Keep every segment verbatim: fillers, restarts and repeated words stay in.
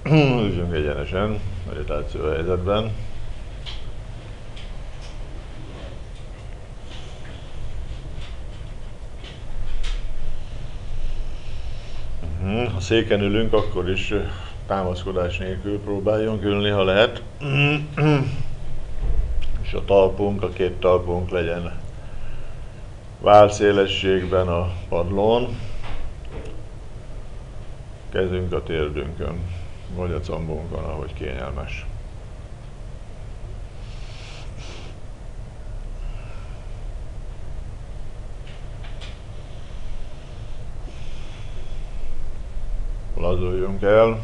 Ülünk egyenesen, meditáció helyzetben. Ha széken ülünk, akkor is támaszkodás nélkül próbáljunk ülni, ha lehet. És a talpunk, a két talpunk legyen válszélességben a padlón. Kezünk a térdünkön, vagy a combunkon, ahogy kényelmes. Lazuljunk el.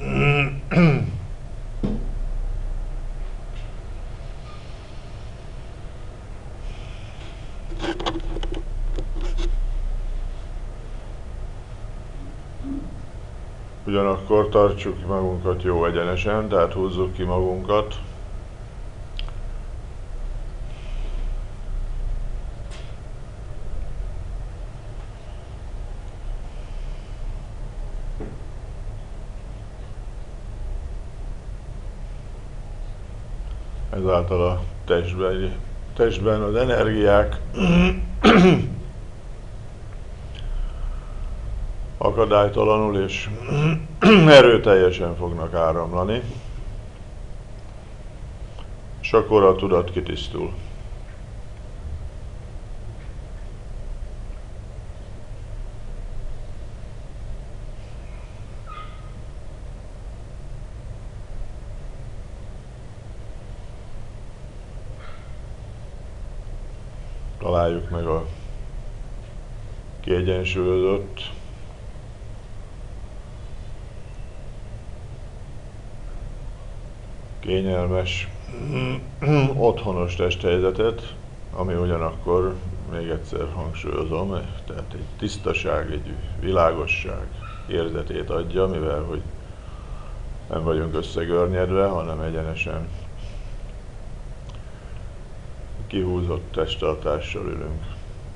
Ugyanakkor tartsuk magunkat jó egyenesen, tehát húzzuk ki magunkat. Ezáltal a testben, testben az energiák akadálytalanul és erőteljesen fognak áramlani, és akkor a tudat kitisztul. Találjuk meg a kiegyensúlyozott, kényelmes, otthonos testhelyzetet, ami ugyanakkor, még egyszer hangsúlyozom, tehát egy tisztaság, egy világosság érzetét adja, mivel hogy nem vagyunk összegörnyedve, hanem egyenesen kihúzott testtartással ülünk.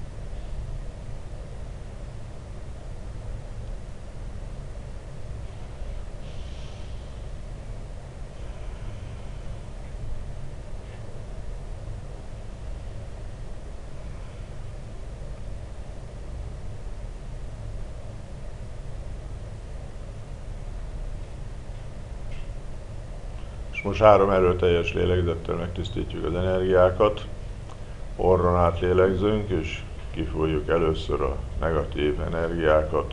És most három erőteljes lélegzettel megtisztítjuk az energiákat. Orron át lélegzünk, és kifújjuk először a negatív energiákat.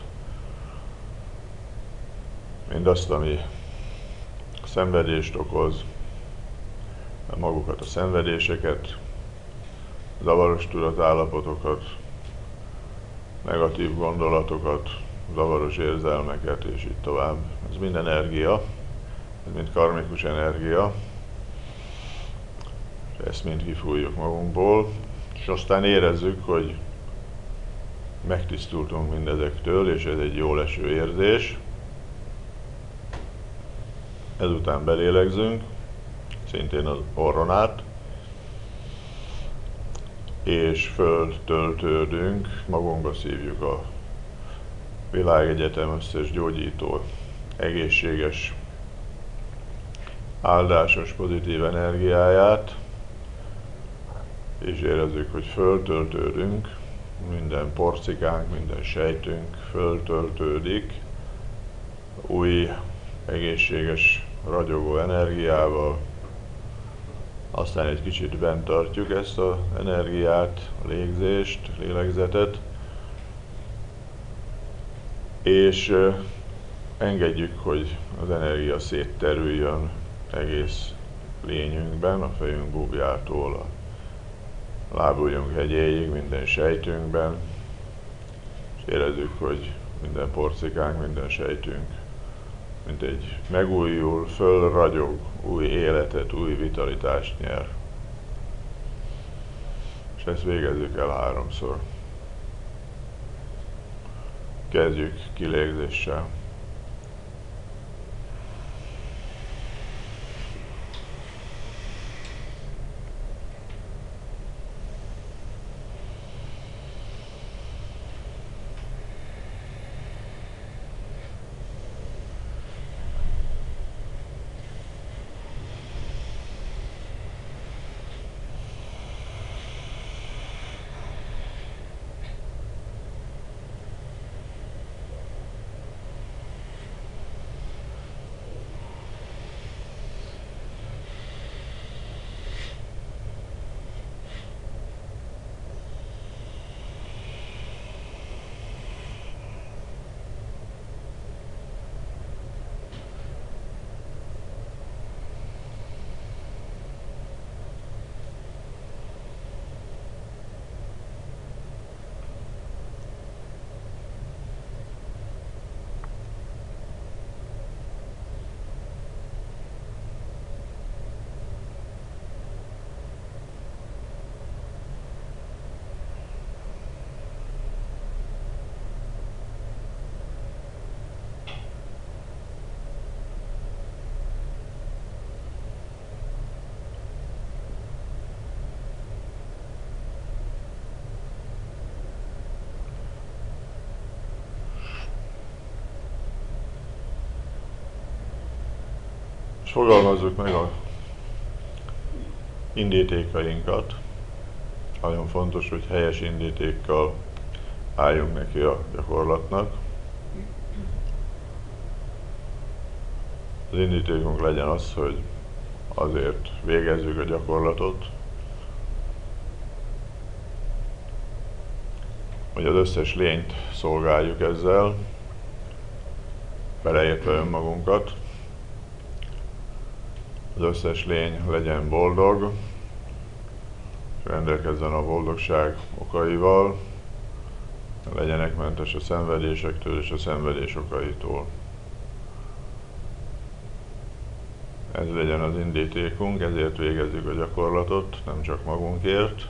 Mindazt, ami szenvedést okoz, magukat a szenvedéseket, zavaros tudatállapotokat, negatív gondolatokat, zavaros érzelmeket, és így tovább. Ez mind energia, ez mind karmikus energia, és ezt mind kifújjuk magunkból, és aztán érezzük, hogy megtisztultunk mindezektől, és ez egy jól eső érzés. Ezután belélegzünk, szintén az orron át, és föltöltődünk, magunkba szívjuk a világegyetem összes gyógyító, egészséges, áldásos, pozitív energiáját, és érezzük, hogy föltöltődünk, minden porcikánk, minden sejtünk föltöltődik, új, egészséges, ragyogó energiával. Aztán egy kicsit bent tartjuk ezt az energiát, a légzést, lélegzetet, és engedjük, hogy az energia szétterüljön egész lényünkben, a fejünk búbjától a lábujjunk hegyéig, minden sejtünkben, és érezzük, hogy minden porcikánk, minden sejtünk, mint egy megújul, fölragyog, új életet, új vitalitást nyer. És ezt végezzük el háromszor. Kezdjük kilégzéssel. fogalmazzuk meg a indítékainkat. Nagyon fontos, hogy helyes indítékkal álljunk neki a gyakorlatnak. Az indítékunk legyen az, hogy azért végezzük a gyakorlatot, hogy az összes lényt szolgáljuk ezzel, beleértve önmagunkat. Az összes lény legyen boldog, és rendelkezzen a boldogság okaival, legyenek mentes a szenvedésektől és a szenvedés okaitól. Ez legyen az indítékunk, ezért végezzük a gyakorlatot, nem csak magunkért.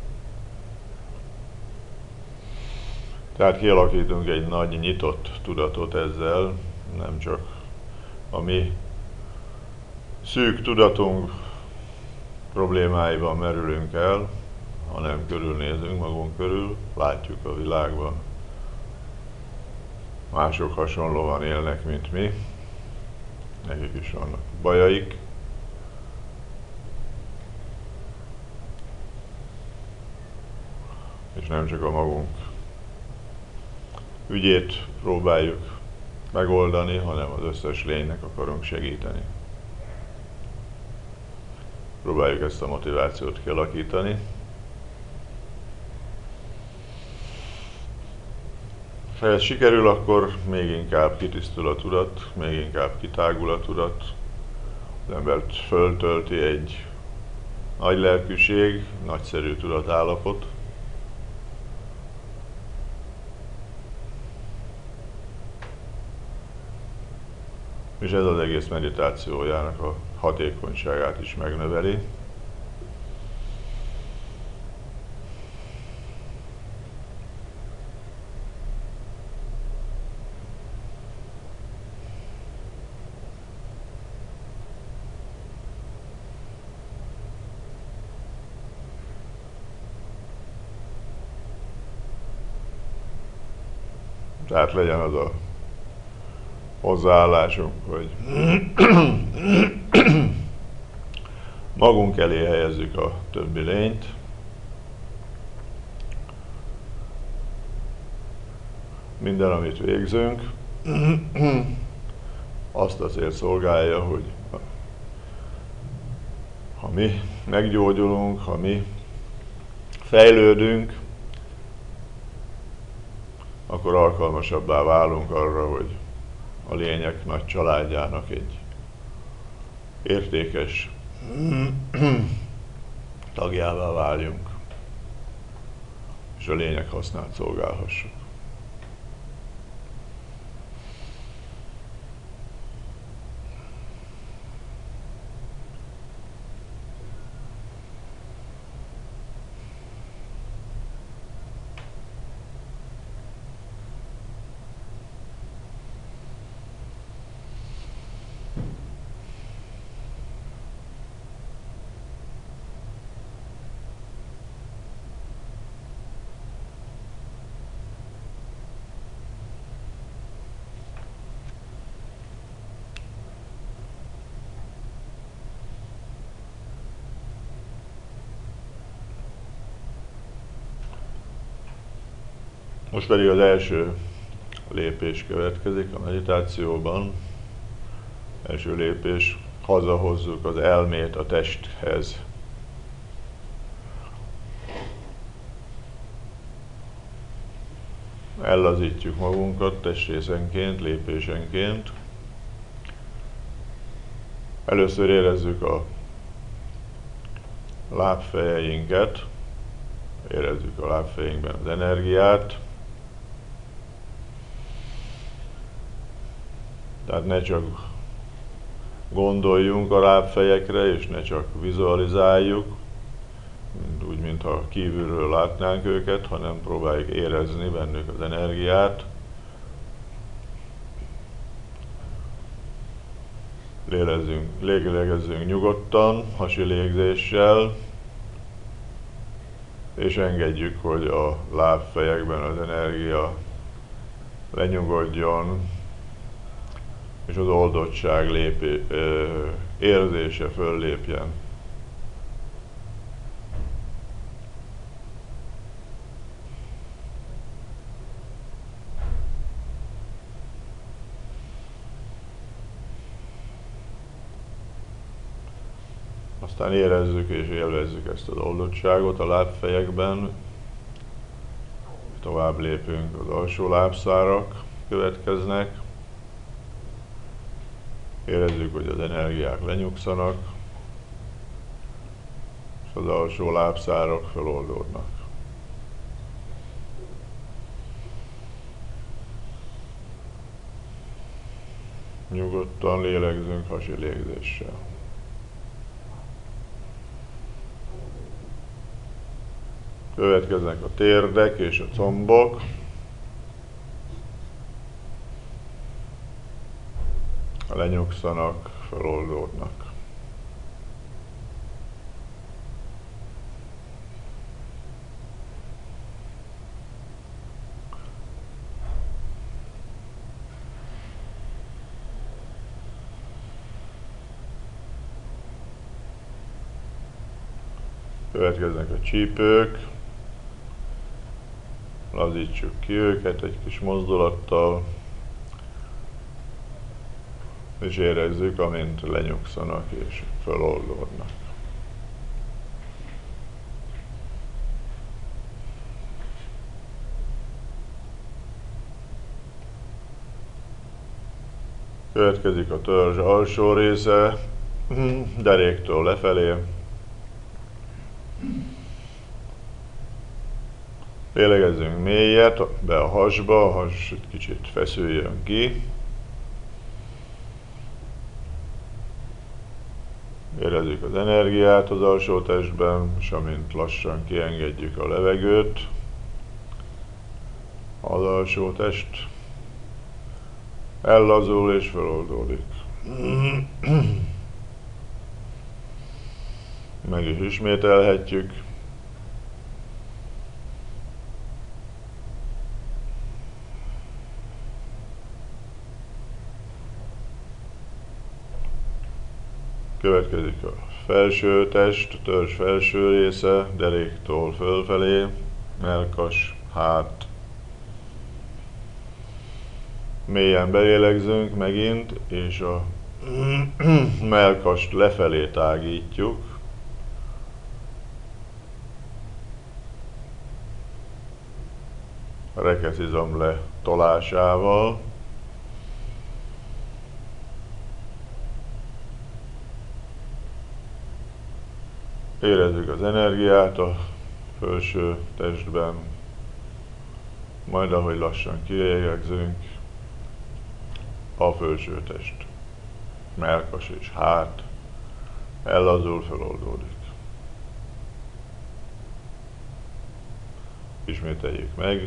Tehát kialakítunk egy nagy nyitott tudatot ezzel, nem csak a mi szűk tudatunk problémáiban merülünk el, hanem körülnézünk magunk körül, látjuk a világban. Mások hasonlóan élnek, mint mi, nekik is vannak bajaik. És nem csak a magunk ügyét próbáljuk megoldani, hanem az összes lénynek akarunk segíteni. Próbáljuk ezt a motivációt kialakítani. Ha ez sikerül, akkor még inkább kitisztul a tudat, még inkább kitágul a tudat. Az embert föltölti egy nagy lelkűség, nagyszerű tudatállapot. És ez az egész meditációjának a hatékonyságát is megnöveli. Tehát legyen az a hozzáállásunk, hogy magunk elé helyezzük a többi lényt, minden, amit végzünk, azt a célt szolgálja, hogy ha mi meggyógyulunk, ha mi fejlődünk, akkor alkalmasabbá válunk arra, hogy a lények nagy családjának egy értékes tagjává váljunk, és a lények hasznát szolgálhassuk. Most pedig az első lépés következik a meditációban. Első lépés, hazahozzuk az elmét a testhez. Ellazítjuk magunkat testrészenként, lépésenként. Először érezzük a lábfejeinket, érezzük a lábfejünkben az energiát. Tehát ne csak gondoljunk a lábfejekre, és ne csak vizualizáljuk, úgy, mintha kívülről látnánk őket, hanem próbáljuk érezni bennük az energiát. Lélezzünk, lélegezzünk nyugodtan, hasi légzéssel, és engedjük, hogy a lábfejekben az energia lenyugodjon, és az oldottság lépé, ö, érzése föllépjen. Aztán érezzük és élvezzük ezt az oldottságot a lábfejekben. Tovább lépünk, az alsó lábszárak következnek. Érezzük, hogy az energiák lenyugszanak, és az alsó lábszárak feloldódnak. Nyugodtan lélegzünk hasi légzéssel. Következnek a térdek és a combok. Lenyugszanak, feloldódnak. Következnek a csípők. Lazítsuk ki őket egy kis mozdulattal, és érezzük, amint lenyugszanak és feloldódnak. Következik a törzs alsó része, deréktől lefelé. Lélegezzünk mélyet be a hasba, a has egy kicsit feszüljön ki. Érezzük az energiát az alsó testben, és amint lassan kiengedjük a levegőt, az alsó test ellazul és feloldódik. Meg is ismételhetjük. Következik a felső test, a törzs felső része, deréktől fölfelé, mellkas, hát. Mélyen belélegzünk megint, és a mellkast lefelé tágítjuk. A rekeszizom letolásával. Érezzük az energiát a felső testben, majd ahogy lassan kilélegzünk, a felső test, mellkas és hát ellazul, feloldódik. Ismételjük meg.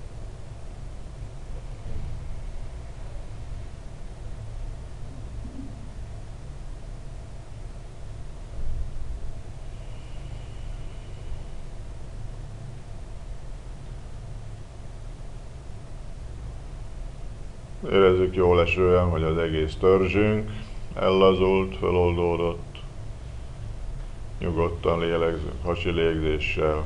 Érezzük jól esően, hogy az egész törzsünk ellazult, feloldódott. Nyugodtan lélegzünk hasi légzéssel.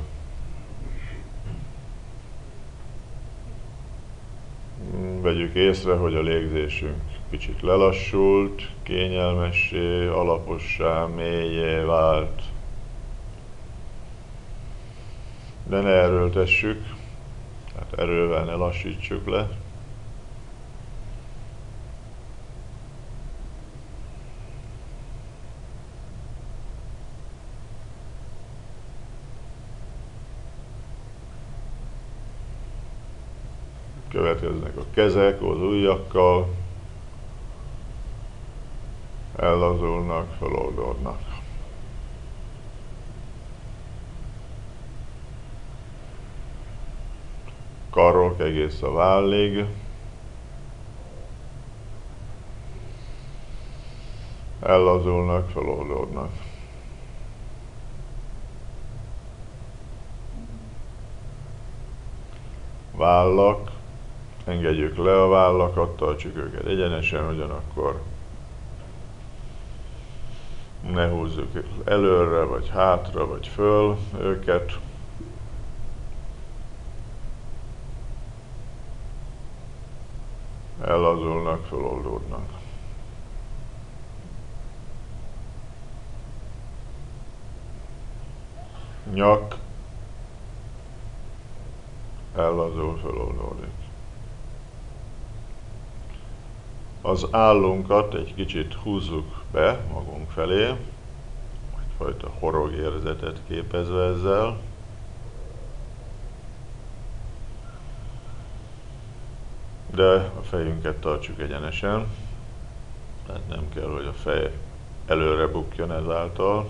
Vegyük észre, hogy a légzésünk kicsit lelassult, kényelmessé, alapossá, mélyé vált. De ne erőltessük, tehát erővel ne lassítsuk le. Következnek a kezek az ujjakkal, ellazulnak, feloldódnak. Karok egész a vállig, ellazulnak, feloldódnak. Vállak engedjük le a vállakat, tartsuk őket egyenesen, ugyanakkor ne húzzuk előre, vagy hátra, vagy föl őket. Ellazulnak, feloldódnak. Nyak, ellazul, feloldódik. Az állunkat egy kicsit húzzuk be magunk felé, egyfajta horogérzetet képezve ezzel. De a fejünket tartsuk egyenesen, tehát nem kell, hogy a fej előre bukjon ezáltal.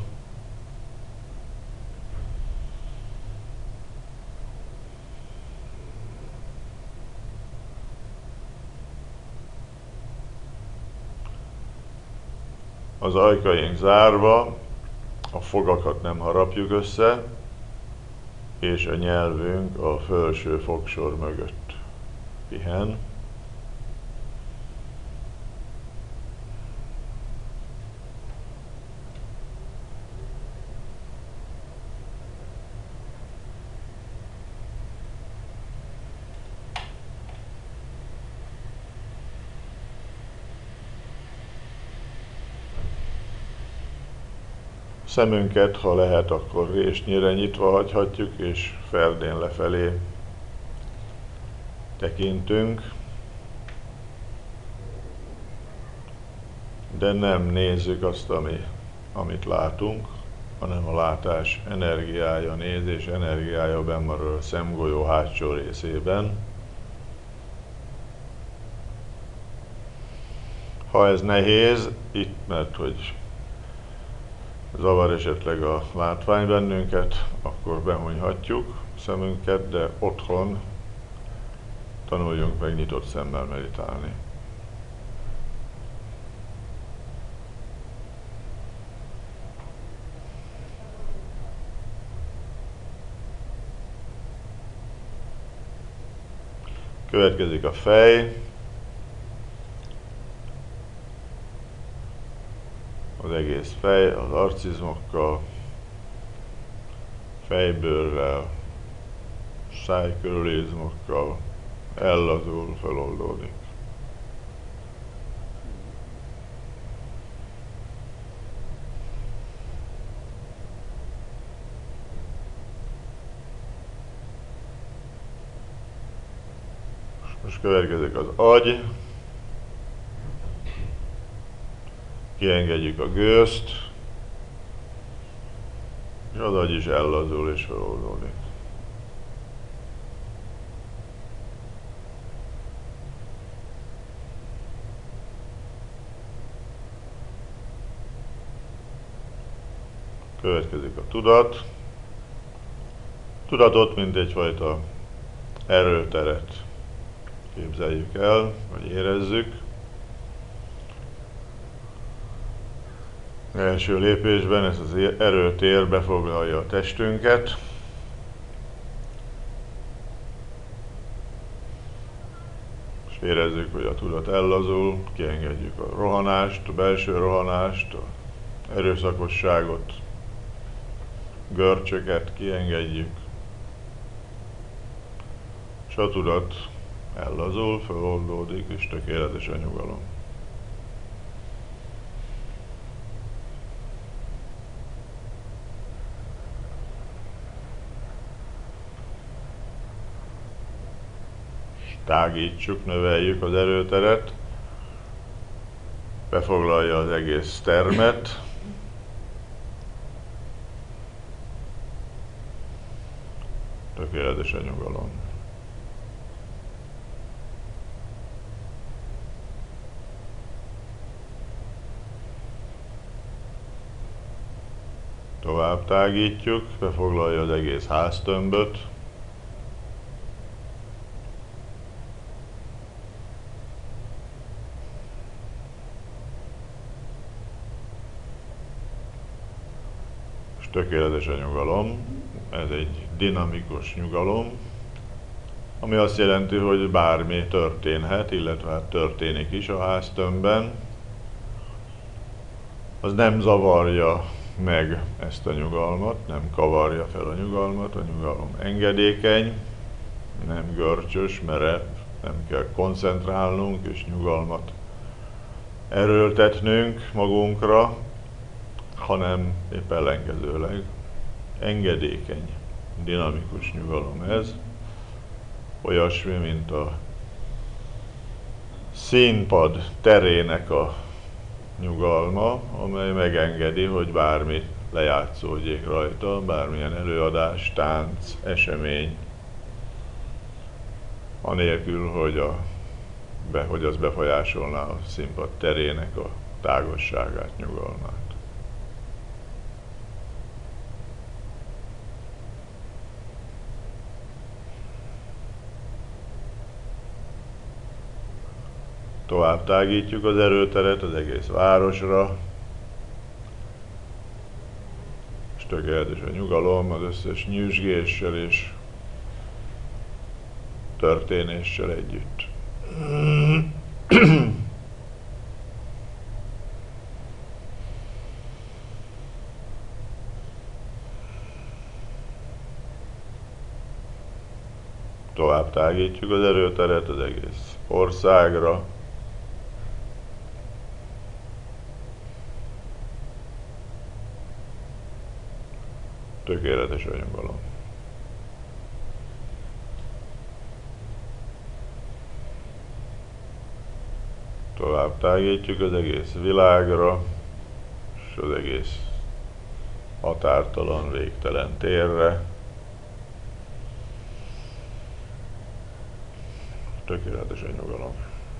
Az ajkaink zárva, a fogakat nem harapjuk össze, és a nyelvünk a felső fogsor mögött pihen. Szemünket, ha lehet, akkor résnyire nyitva hagyhatjuk, és ferdén lefelé tekintünk. De nem nézzük azt, ami, amit látunk, hanem a látás energiája, nézés energiája benn marad a szemgolyó hátsó részében. Ha ez nehéz, itt, mert hogy zavar esetleg a látvány bennünket, akkor behunyhatjuk szemünket, de otthon tanuljunk meg nyitott szemmel meditálni. Következik a fej, az egész fej, az arcizmokkal, fejbőrrel, szájkörülizmokkal ellazul, feloldódik. Most következik az agy. Kiengedjük a gőzt, és az agy is ellazul és feloldódik. Következik a tudat. Tudatot, mint egyfajta erőteret képzeljük el, vagy érezzük. Első lépésben ez az erőtér befoglalja a testünket. És érezzük, hogy a tudat ellazul, kiengedjük a rohanást, a belső rohanást, a erőszakosságot, görcsöket kiengedjük. És a tudat ellazul, feloldódik, és tökéletes a nyugalom. Tágítsuk, növeljük az erőteret, befoglalja az egész termet, tökéletes a nyugalom. Tovább tágítjuk, befoglalja az egész háztömböt, tökéletes a nyugalom, ez egy dinamikus nyugalom, ami azt jelenti, hogy bármi történhet, illetve hát történik is a háztömbben, az nem zavarja meg ezt a nyugalmat, nem kavarja fel a nyugalmat, a nyugalom engedékeny, nem görcsös, merev, nem kell koncentrálnunk és nyugalmat erőltetnünk magunkra, hanem épp ellenkezőleg engedékeny, dinamikus nyugalom ez, olyasmi, mint a színpad terének a nyugalma, amely megengedi, hogy bármi lejátszódjék rajta, bármilyen előadás, tánc, esemény, anélkül, hogy, a, be, hogy az befolyásolná a színpad terének a tágosságát, nyugalmát. Tovább tágítjuk az erőteret az egész városra, és tökéletes a nyugalom az összes nyüzsgéssel és történéssel együtt. Tovább tágítjuk az erőteret az egész országra, tökéletes a nyugalom. Tovább tágítjuk az egész világra, és az egész határtalan, végtelen térre. Tökéletes a nyugalom.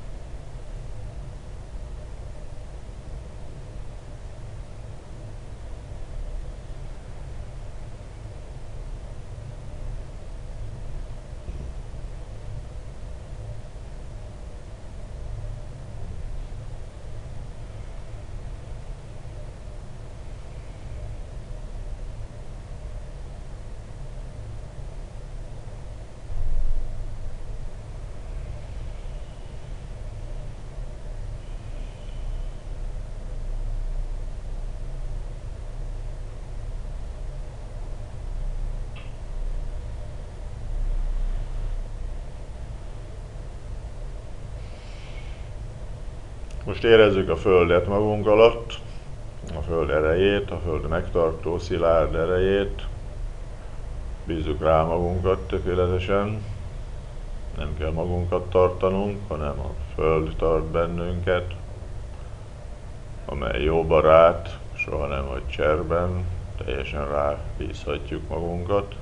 Most érezzük a Földet magunk alatt, a Föld erejét, a Föld megtartó szilárd erejét. Bízzuk rá magunkat tökéletesen. Nem kell magunkat tartanunk, hanem a Föld tart bennünket, amely jó barát, soha nem hagy cserben, teljesen rá bízhatjuk magunkat.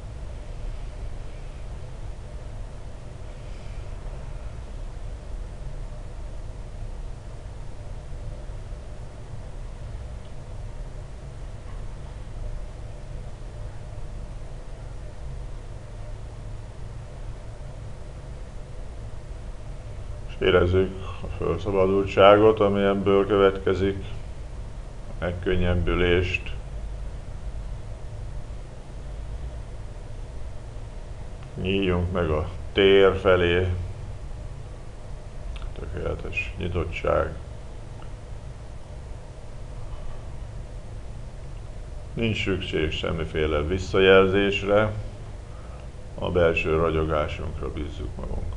Érezzük a felszabadultságot, ami ebből következik, a megkönnyebbülést. Nyíljunk meg a tér felé, tökéletes nyitottság. Nincs szükség semmiféle visszajelzésre, a belső ragyogásunkra bízzuk magunkat.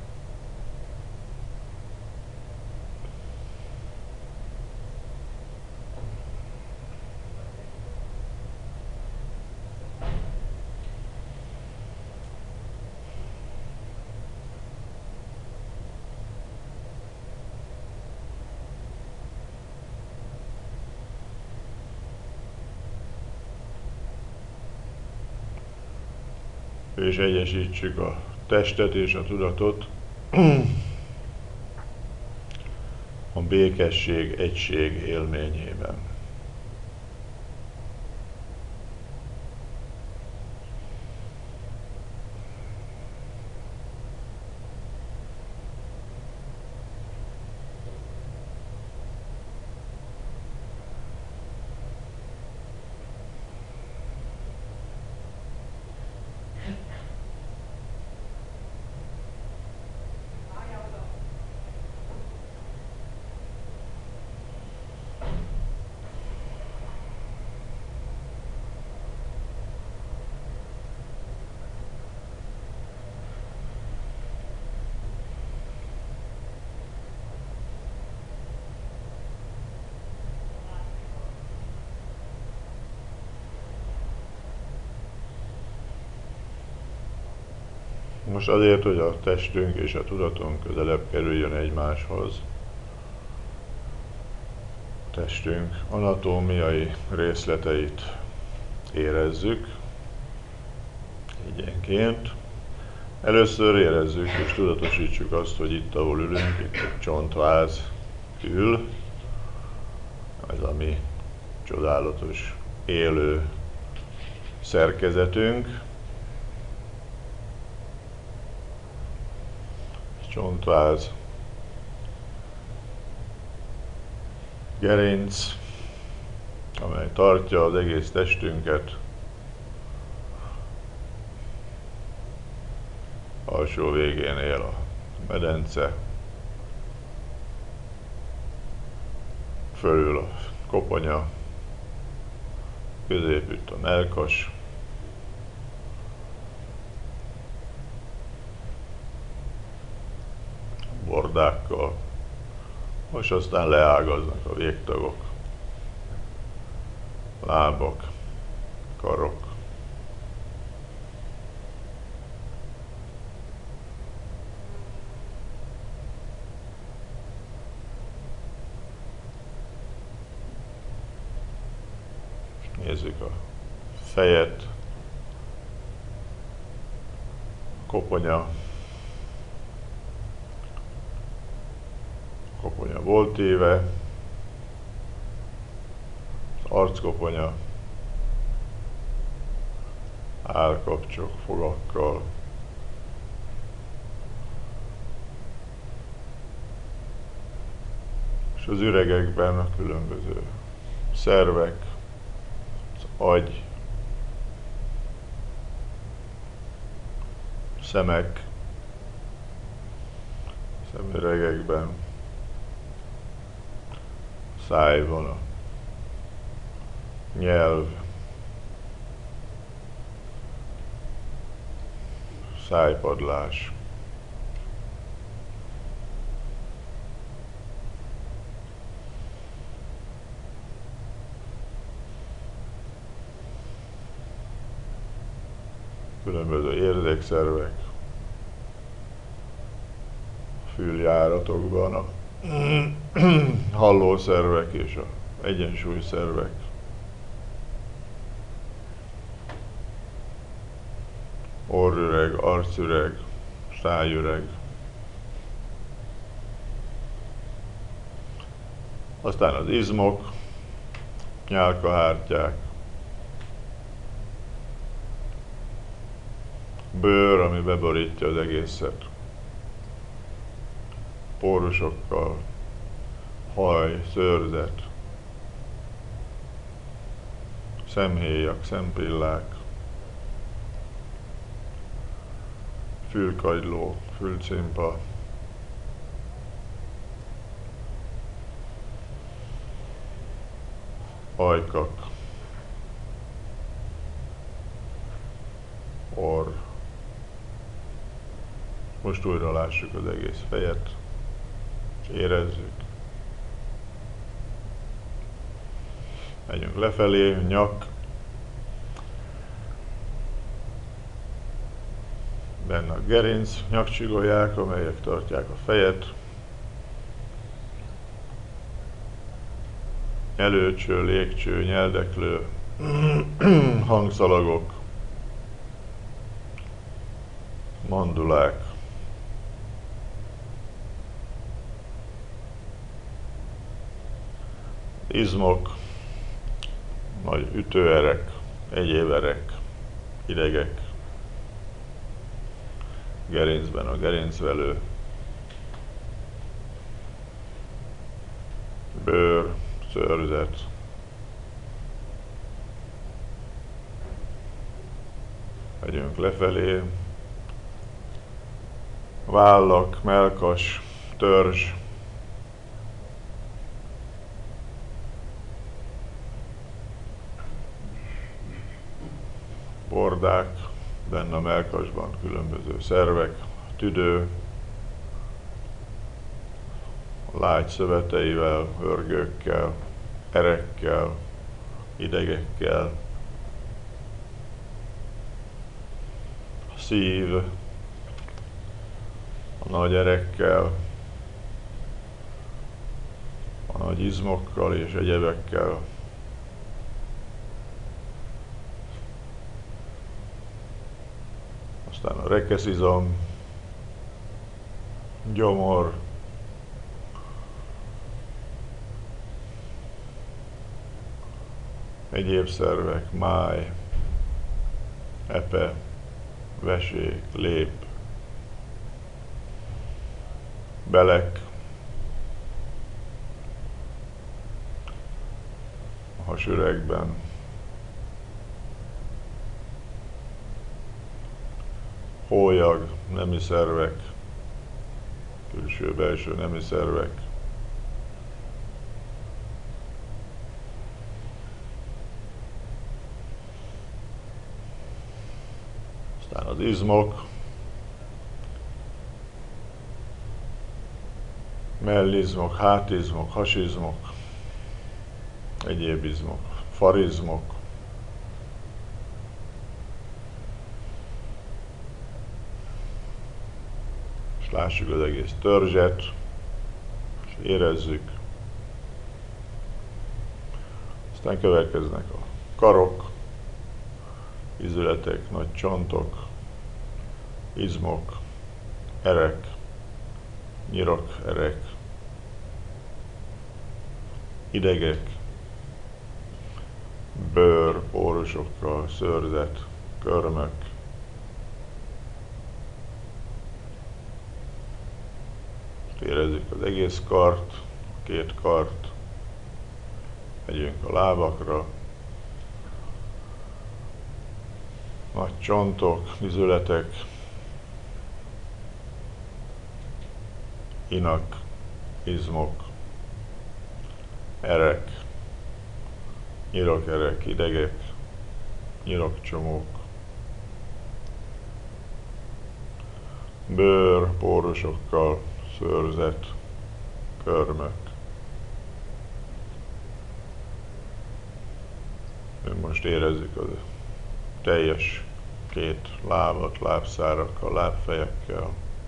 És egyesítsük a testet és a tudatot a békesség, egység élményében. Most azért, hogy a testünk és a tudatunk közelebb kerüljön egymáshoz, a testünk anatómiai részleteit érezzük egyenként. Először érezzük és tudatosítsuk azt, hogy itt, ahol ülünk, itt egy csontváz ül, ez a mi csodálatos élő szerkezetünk. Csontváz, gerinc, amely tartja az egész testünket. Alsó végén él a medence, fölül a koponya, középütt a mellkas, bordákkal, és aztán leágaznak a végtagok, lábak, karok. Nézzük a fejet, koponya, koponya voltíve, az arckoponya, állkapcsok, fogakkal, és az üregekben a különböző szervek, az agy, szemek, szemüregekben, szájban a nyelv, szájpadlás, különböző érzékszervek, füljáratokban a hallószervek és a egyensúlyszervek, orrüreg, arcüreg, szájüreg, aztán az izmok, nyálkahártyák, bőr, ami beborítja az egészet, pórusokkal, haj, szőrzet, szemhéjak, szempillák, fülkagyló, fülcimpa, ajkak, orr. Most újra lássuk az egész fejet, és érezzük. Megyünk lefelé, nyak, benne a gerinc, nyakcsigolyák, amelyek tartják a fejet, előcső, légcső, nyeldeklő, hangszalagok, mandulák, izmok, nagy ütőerek, egyéb erek, idegek, gerincben a gerincvelő, bőr, szőrzet, megyünk lefelé, vállak, mellkas, törzs, bordák, benne a mellkasban különböző szervek, tüdő, a lágy szöveteivel, hörgőkkel, erekkel, idegekkel, a szív, a nagy erekkel, a nagy izmokkal és egyebekkel. Aztán a rekeszizom, gyomor, egyéb szervek, máj, epe, vesék, lép, belek, a hasüregben, hólyag, nemi szervek, külső-belső nemi szervek, aztán az izmok, mellizmok, hátizmok, hasizmok, egyéb izmok, farizmok, és lássuk az egész törzset, és érezzük. Aztán következnek a karok, izületek, nagy csontok, izmok, erek, nyirok, erek, idegek, bőr, pórusokkal, szőrzet, körmök, érezzük az egész kart, a két kart, megyünk a lábakra, nagy csontok, izületek, inak, izmok, erek, nyirokerek, idegek, nyirokcsomók, bőr, pórusokkal, szőrzet, körmök. Most érezzük a teljes két lábat, lábszárakkal, lábfejekkel.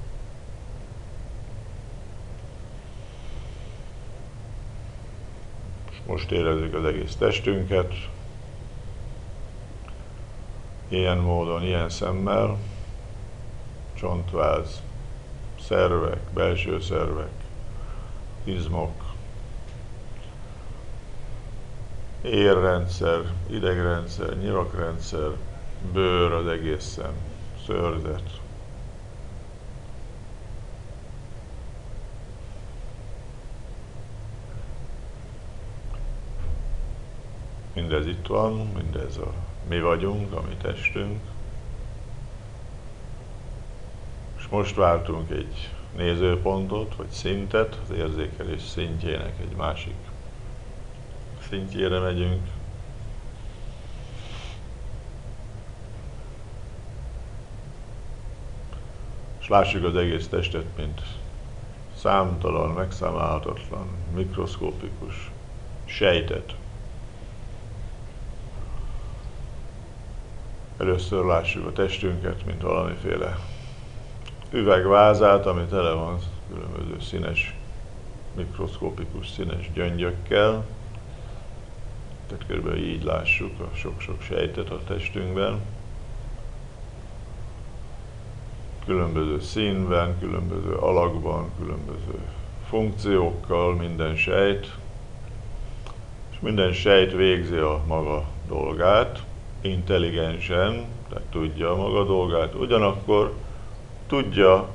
Most érezzük az egész testünket, ilyen módon, ilyen szemmel, csontváz, szervek, belső szervek, izmok, érrendszer, idegrendszer, nyirokrendszer, bőr az egészen, szőrzet. Mindez itt van, mindez a mi vagyunk, a mi testünk. És most váltunk egy nézőpontot, vagy szintet, az érzékelés szintjének egy másik szintjére megyünk. És lássuk az egész testet, mint számtalan, megszámálhatatlan, mikroszkópikus sejtet. Először lássuk a testünket, mint valamiféle üvegvázát, ami tele van különböző színes, mikroszkópikus színes gyöngyökkel. Tehát körülbelül így lássuk a sok-sok sejtet a testünkben. Különböző színben, különböző alakban, különböző funkciókkal minden sejt. És minden sejt végzi a maga dolgát, intelligensen, tehát tudja a maga dolgát, ugyanakkor tudja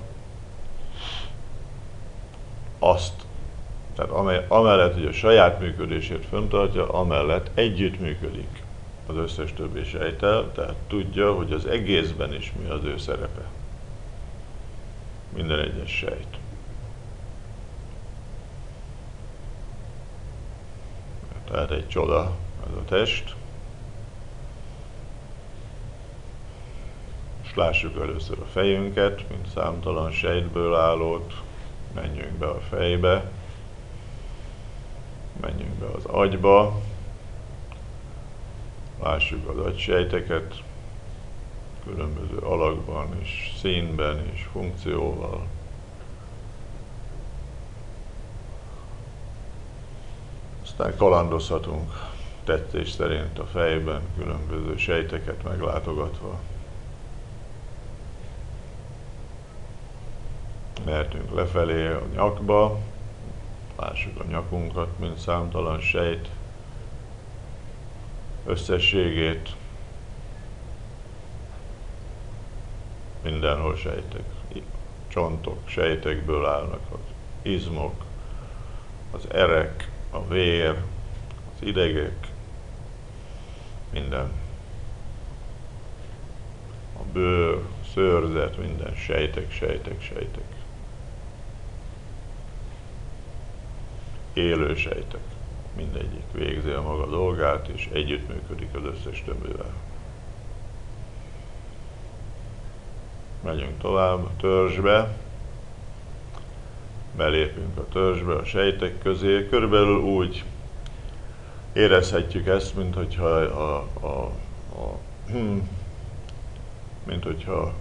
azt, tehát amellett, hogy a saját működését fenntartja, amellett együttműködik az összes többi sejttel, tehát tudja, hogy az egészben is mi az ő szerepe. Minden egyes sejt. Tehát egy csoda ez a test. És lássuk először a fejünket, mint számtalan sejtből állót. Menjünk be a fejbe. Menjünk be az agyba. Lássuk az agysejteket. Különböző alakban és színben és funkcióval. Aztán kalandozhatunk tetszés szerint a fejben, különböző sejteket meglátogatva. Mehetünk lefelé a nyakba, lássuk a nyakunkat, mint számtalan sejt összességét. Mindenhol sejtek, csontok, sejtekből állnak az izmok, az erek, a vér, az idegek, minden. A bőr, a szőrzet, minden sejtek, sejtek, sejtek. Élő sejtek. Mindegyik végzi a maga dolgát, és együttműködik az összes többivel. Megyünk tovább a törzsbe. Belépünk a törzsbe, a sejtek közé. Körülbelül úgy érezhetjük ezt, mint hogyha a, a, a, hmm, mint hogyha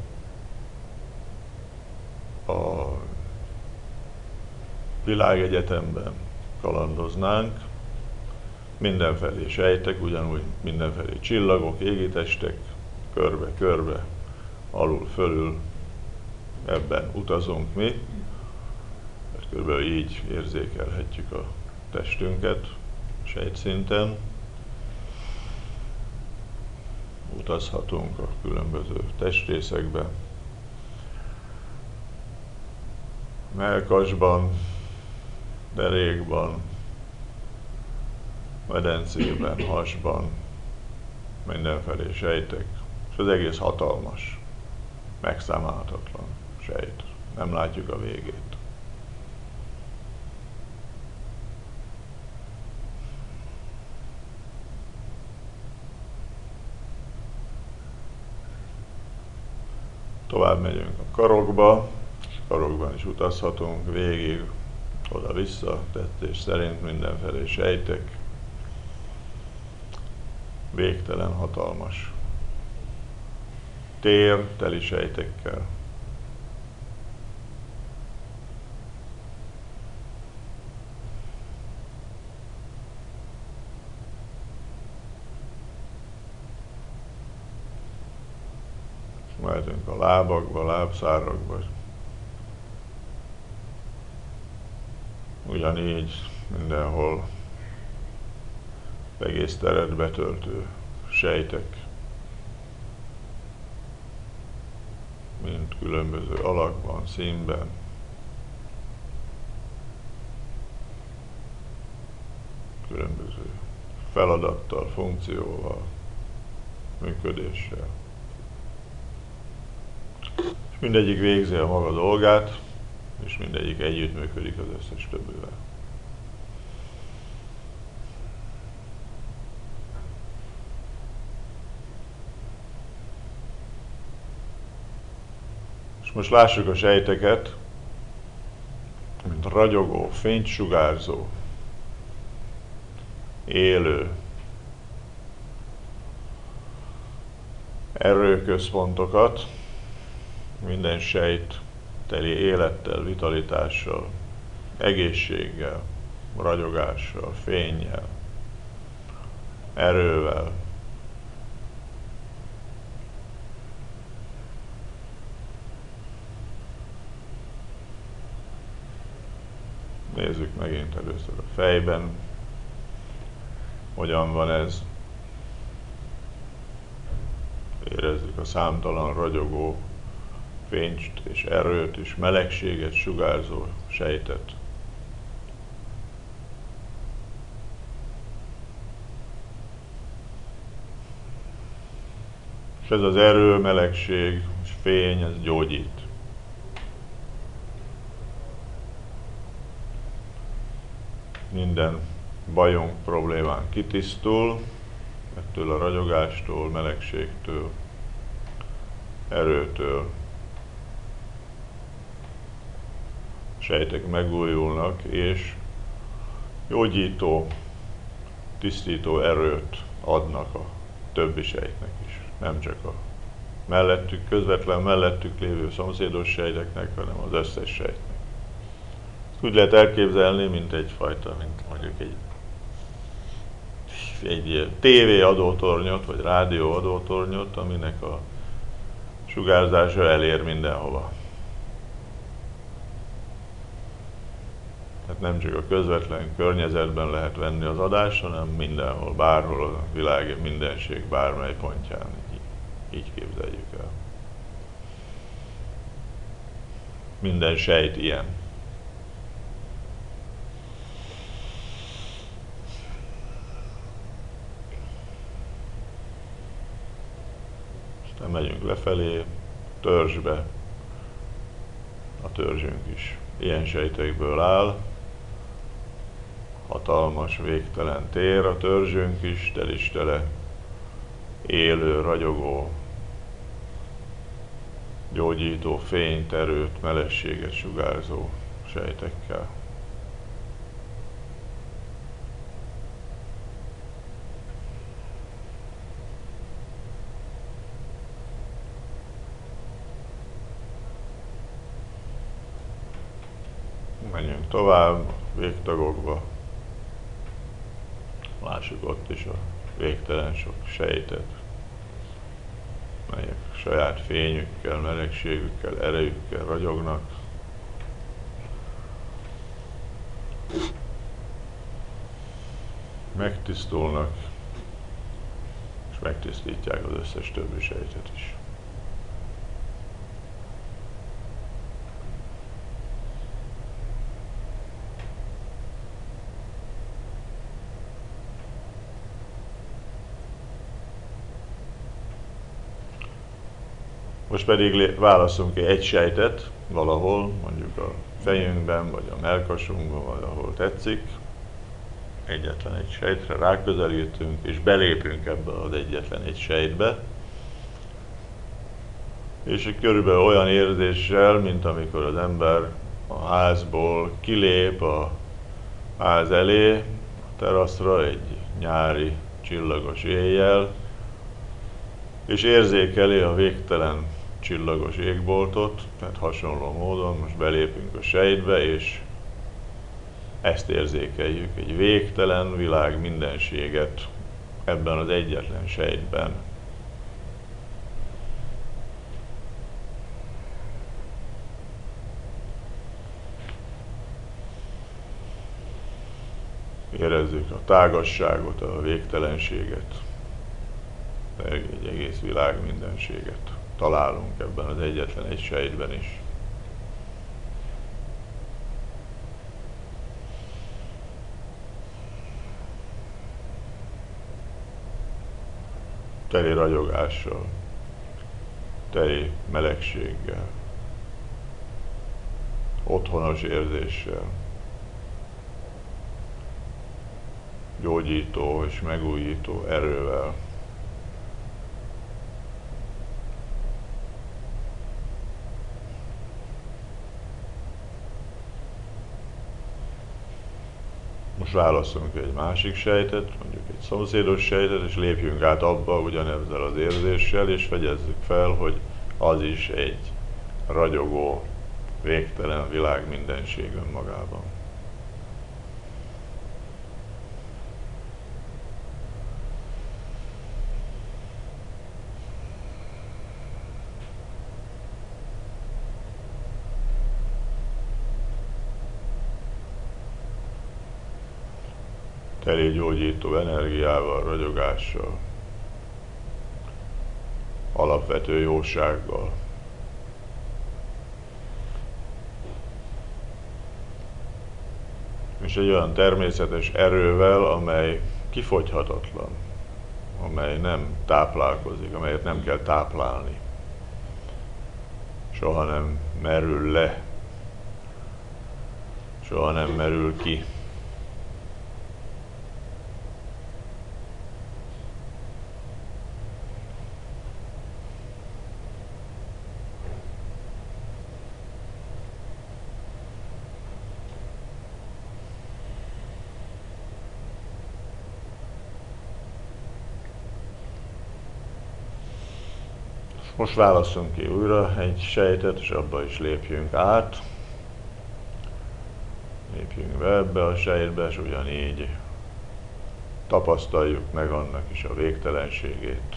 a világegyetemben kalandoznánk. Mindenfelé sejtek, ugyanúgy mindenfelé csillagok, égitestek, körbe-körbe, alul-fölül, ebben utazunk mi. Körülbelül így érzékelhetjük a testünket sejtszinten. Utazhatunk a különböző testrészekbe. Mellkasban, derékban, medencében, hasban, mindenfelé sejtek, és az egész hatalmas, megszámálhatatlan sejt. Nem látjuk a végét. Tovább megyünk a karokba, és karokban is utazhatunk végig, oda-vissza, tetszés szerint mindenfelé sejtek. Végtelen hatalmas tér, teli sejtekkel. Mehetünk a lábakba, lábszárakba. Ugyanígy mindenhol egész teret betöltő sejtek, mint különböző alakban, színben. Különböző feladattal, funkcióval, működéssel. És mindegyik végzi a maga dolgát, és mindegyik együttműködik az összes többivel. És most lássuk a sejteket, mint ragyogó, fénysugárzó, élő erőközpontokat, minden sejt teli élettel, vitalitással, egészséggel, ragyogással, fénnyel, erővel. Nézzük megint először a fejben, hogyan van ez. Érezzük a számtalan ragyogó fényt és erőt és melegséget sugárzó sejtet. És ez az erő, melegség és fény, ez gyógyít. Minden bajunk, problémánk kitisztul, ettől a ragyogástól, melegségtől, erőtől. Sejtek megújulnak, és gyógyító, tisztító erőt adnak a többi sejtnek is. Nem csak a mellettük, közvetlen mellettük lévő szomszédos sejteknek, hanem az összes sejtnek. Úgy lehet elképzelni, mint egyfajta, mint mondjuk egy egy tévé adótornyot, vagy rádió adótornyot, aminek a sugárzása elér mindenhova. Tehát nem csak a közvetlen környezetben lehet venni az adást, hanem mindenhol, bárhol a világ mindenség bármely pontján. Így, így képzeljük el. Minden sejt ilyen. Aztán megyünk lefelé, törzsbe. A törzsünk is ilyen sejtekből áll. Hatalmas, végtelen tér a törzsünk is, tel is tele élő, ragyogó, gyógyító fényt, erőt, melegséget sugárzó sejtekkel. Menjünk tovább, végtagokba. Lássuk ott is a végtelen sok sejtet, melyek saját fényükkel, melegségükkel, erejükkel ragyognak. Megtisztulnak, és megtisztítják az összes többi sejtet is. Most pedig válaszunk ki egy sejtet valahol, mondjuk a fejünkben, vagy a mellkasunkban, vagy ahol tetszik. Egyetlen egy sejtre ráközelítünk, és belépünk ebbe az egyetlen egy sejtbe. És körülbelül olyan érzéssel, mint amikor az ember a házból kilép a ház elé, a teraszra egy nyári csillagos éjjel, és érzékeli a végtelen csillagos égboltot, tehát hasonló módon most belépünk a sejtbe, és ezt érzékeljük, egy végtelen világ mindenséget ebben az egyetlen sejtben. Érezzük a tágasságot, a végtelenséget, egy egész világ mindenséget találunk ebben az egyetlen egy sejtben is. Teli ragyogással, teli melegséggel, otthonos érzéssel, gyógyító és megújító erővel. Most válasszunk egy másik sejtet, mondjuk egy szomszédos sejtet, és lépjünk át abba ugyanezzel az érzéssel, és fegyezzük fel, hogy az is egy ragyogó, végtelen világ mindenség önmagában. Teli gyógyító energiával, ragyogással, alapvető jósággal. És egy olyan természetes erővel, amely kifogyhatatlan, amely nem táplálkozik, amelyet nem kell táplálni. Soha nem merül le, soha nem merül ki. Most válasszunk ki újra egy sejtet, és abba is lépjünk át. Lépjünk be ebbe a sejtbe, és ugyanígy tapasztaljuk meg annak is a végtelenségét.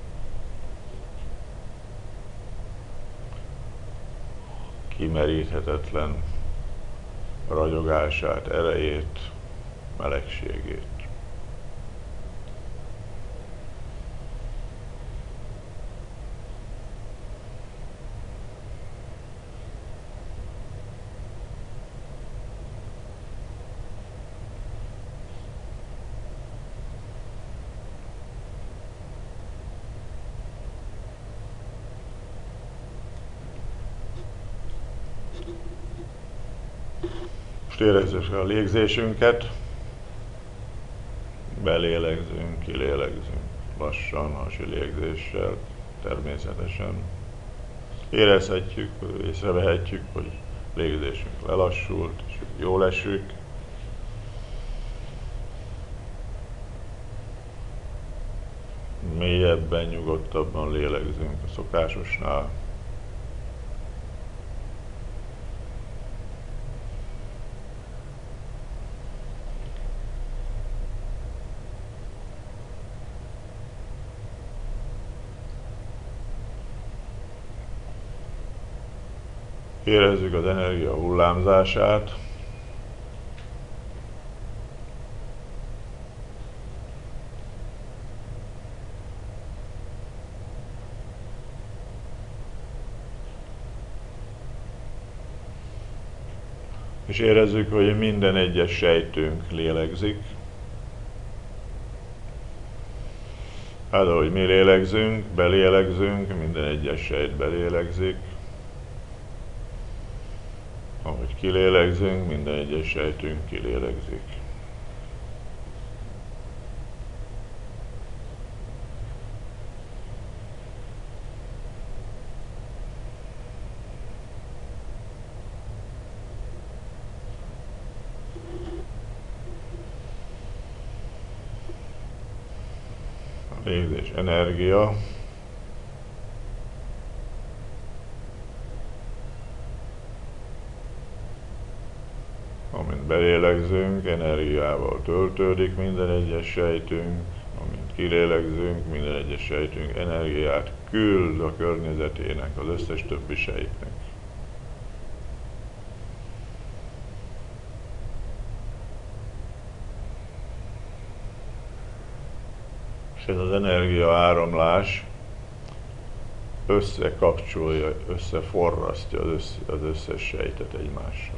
Kimeríthetetlen ragyogását, erejét, melegségét. Most érezzük a légzésünket, belélegzünk, kilélegzünk, lassan, hasi légzéssel, természetesen. Érezhetjük, észrevehetjük, hogy légzésünk lelassult, és jól esik. Mélyebben, nyugodtabban lélegzünk a szokásosnál. Érezzük az energia hullámzását. És érezzük, hogy minden egyes sejtünk lélegzik. Hát ahogy mi lélegzünk, belélegzünk, minden egyes sejt belélegzik. Ahogy kilélegzünk, minden egyes sejtünk kilélegzik. A légzés energia. Amint belélegzünk, energiával töltődik minden egyes sejtünk, amint kilélegzünk, minden egyes sejtünk energiát küld a környezetének, az összes többi sejtnek. És ez az energia áramlás összekapcsolja, összeforrasztja az, össze, az összes sejtet egymással.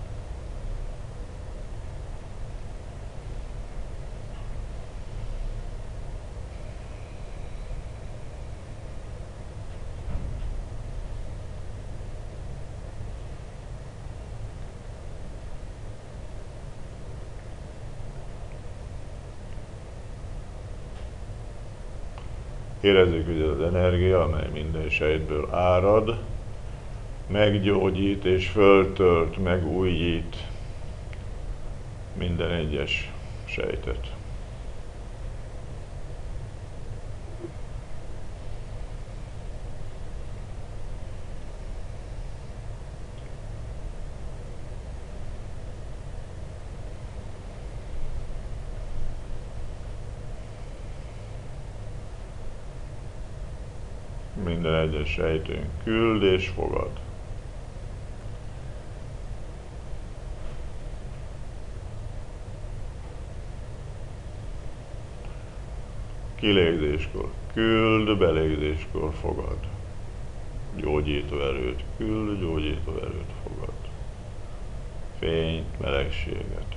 Érezzük, hogy az energia, amely minden sejtből árad, meggyógyít és föltölt, megújít minden egyes sejtet. Minden egyes sejtünk küld és fogad. Kilégzéskor küld, belégzéskor fogad. Gyógyító erőt küld, gyógyító erőt fogad. Fényt, melegséget.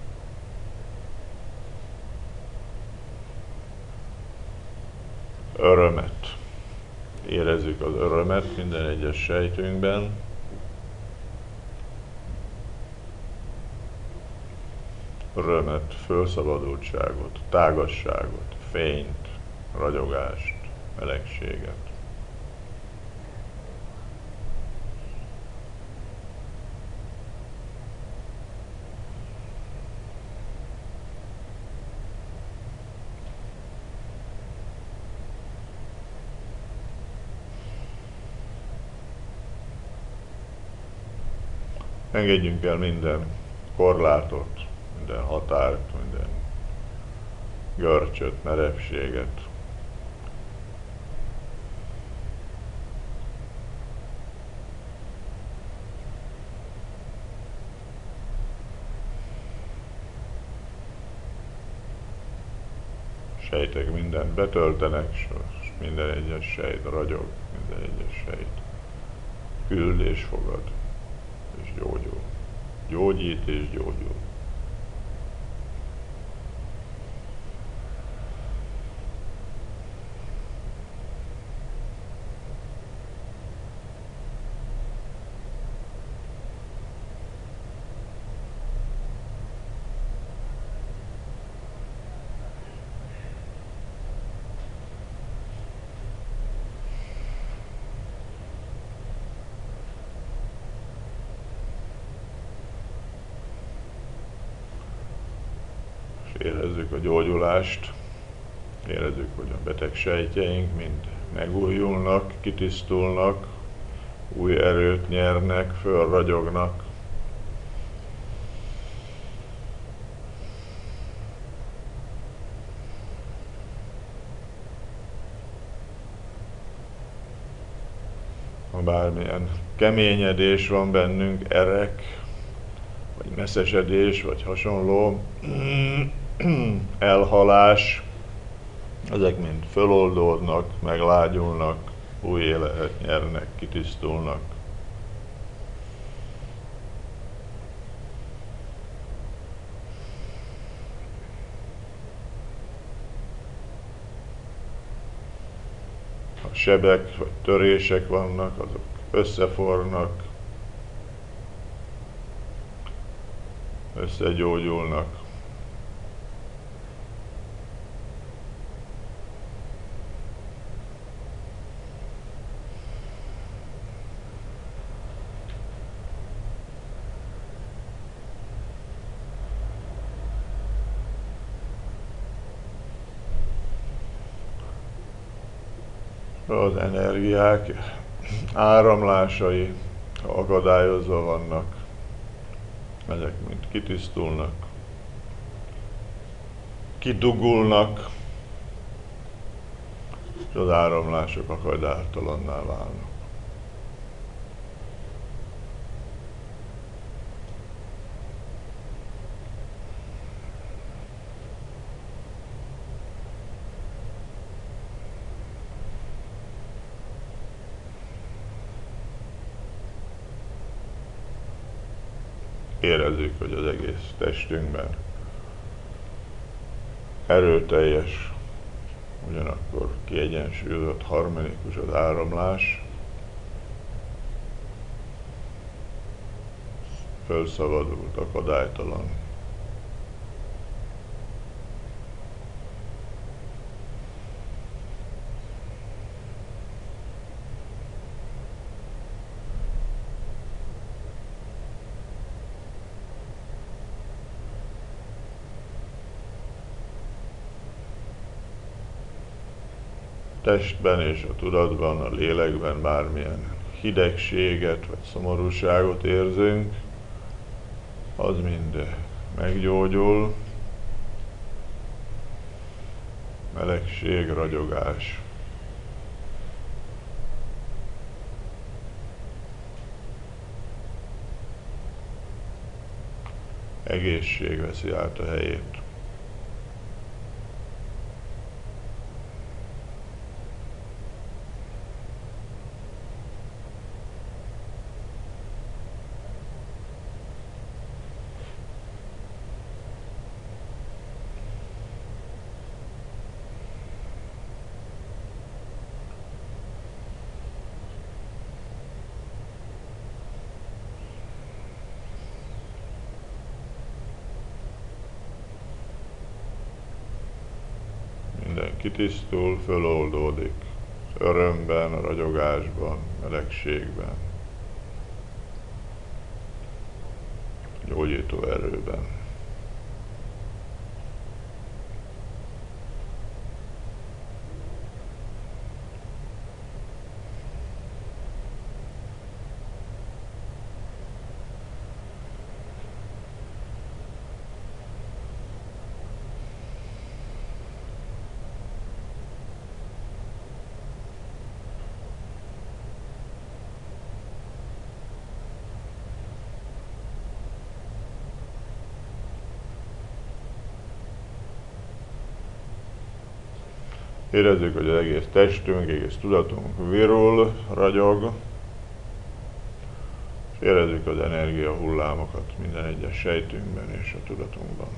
Örömet. Érezzük az örömet minden egyes sejtünkben. Örömet, fölszabadultságot, tágasságot, fényt, ragyogást, melegséget. Engedjünk el minden korlátot, minden határt, minden görcsöt, merevséget. Sejtek mindent betöltenek, és minden egyes sejt ragyog, minden egyes sejt küld és fogad, és gyógyul. Gyógyít és gyógyul. Érezzük a gyógyulást, érezzük, hogy a beteg sejtjeink mind megújulnak, kitisztulnak, új erőt nyernek, fölragyognak. Ha bármilyen keményedés van bennünk, erek, vagy messzesedés, vagy hasonló elhalás, ezek mind föloldódnak, meglágyulnak, új életet nyernek, kitisztulnak. Ha sebek vagy törések vannak, azok összefornak, összegyógyulnak. Az energiák áramlásai, ha akadályozva vannak, ezek mind kitisztulnak, kidugulnak, és az áramlások akadálytalanná válnak. Érezzük, hogy az egész testünkben erőteljes, ugyanakkor kiegyensúlyozott, harmonikus az áramlás, fölszabadult, akadálytalan. Testben és a tudatban, a lélekben bármilyen hidegséget vagy szomorúságot érzünk, az mind meggyógyul. Melegség, ragyogás. Egészség veszi át a helyét. Minden kitisztul, föloldódik. Örömben, a ragyogásban, melegségben, gyógyító erőben. Érezzük, hogy az egész testünk, egész tudatunk virul, ragyog, és érezzük az energia hullámokat minden egyes sejtünkben és a tudatunkban.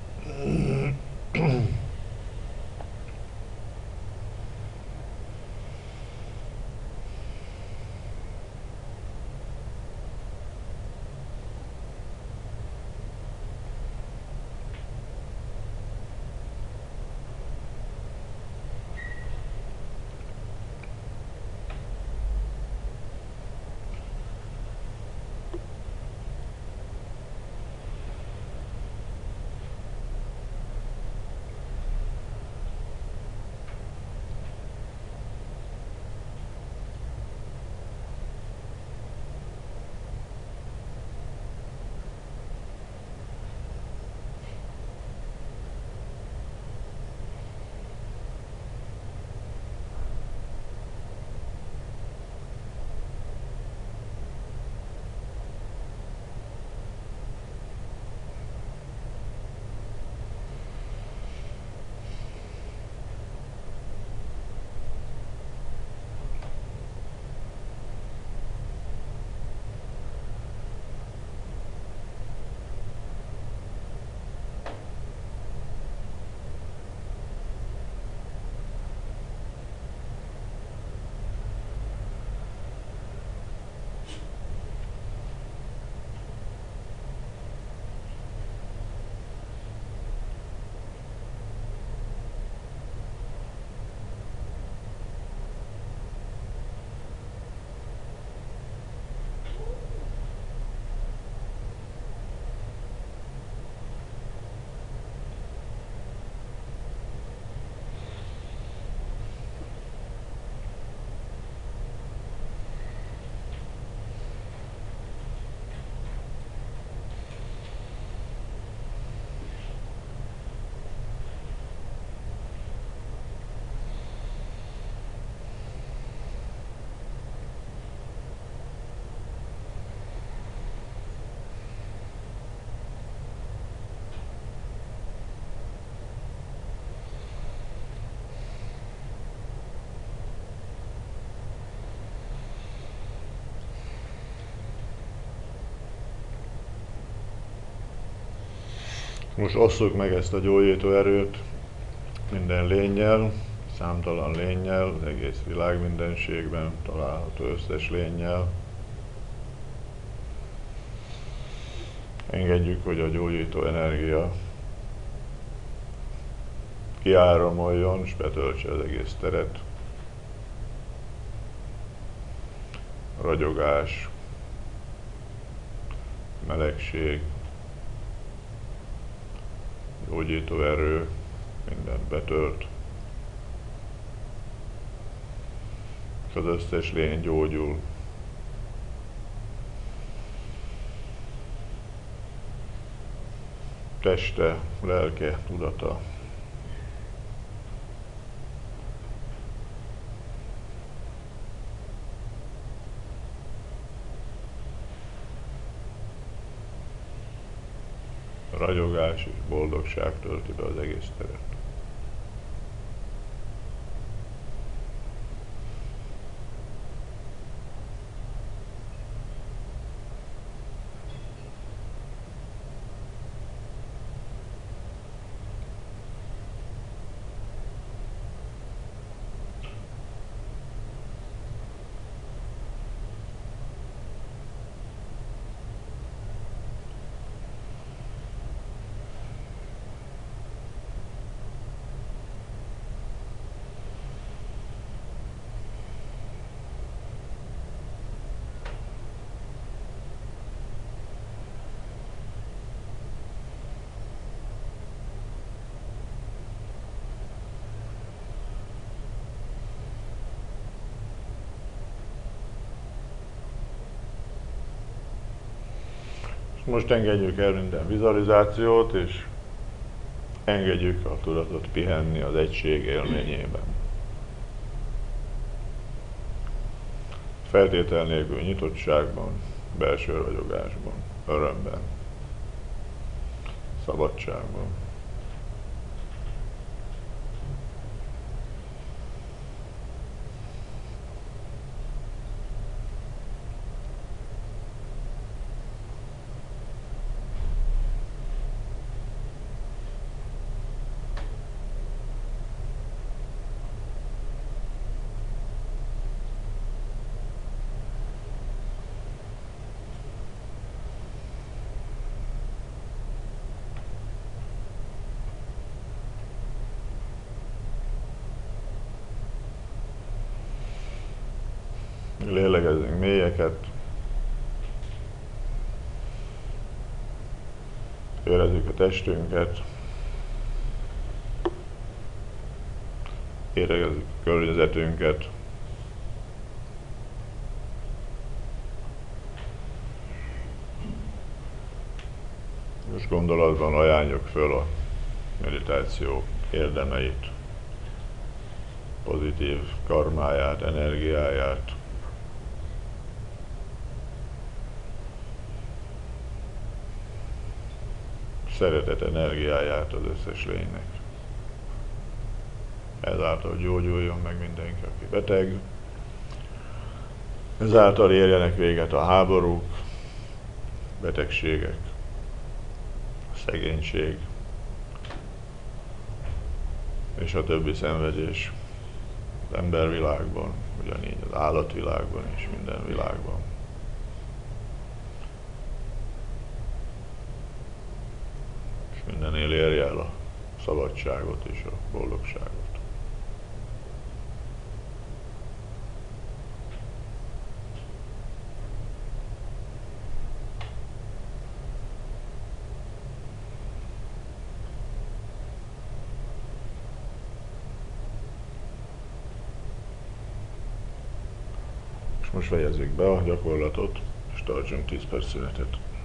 Most osszuk meg ezt a gyógyító erőt minden lénnyel, számtalan lénnyel, az egész világ mindenségben található összes lénnyel. Engedjük, hogy a gyógyító energia kiáramoljon, és betöltse az egész teret. Ragyogás, melegség, gyógyító erő, mindent betölt, és az összes lény gyógyul. Teste, lelke, tudata. Ragyogás és boldogság tölti be az egész teret. Most engedjük el minden vizualizációt, és engedjük a tudatot pihenni az egység élményében. Feltétel nélkül nyitottságban, belső ragyogásban, örömben, szabadságban. Lélegezzünk mélyeket. Érezzük a testünket. Érezzük a környezetünket. Most gondolatban ajánljuk föl a meditáció érdemeit, pozitív karmáját, energiáját. Szeretet energiáját az összes lénynek. Ezáltal gyógyuljon meg mindenki, aki beteg. Ezáltal érjenek véget a háborúk, betegségek, szegénység és a többi szenvedés az embervilágban, ugyanígy az állatvilágban és minden világban. És mindennél érje el a szabadságot és a boldogságot. Most fejezzük be a gyakorlatot, és tartsunk tíz perc szünetet.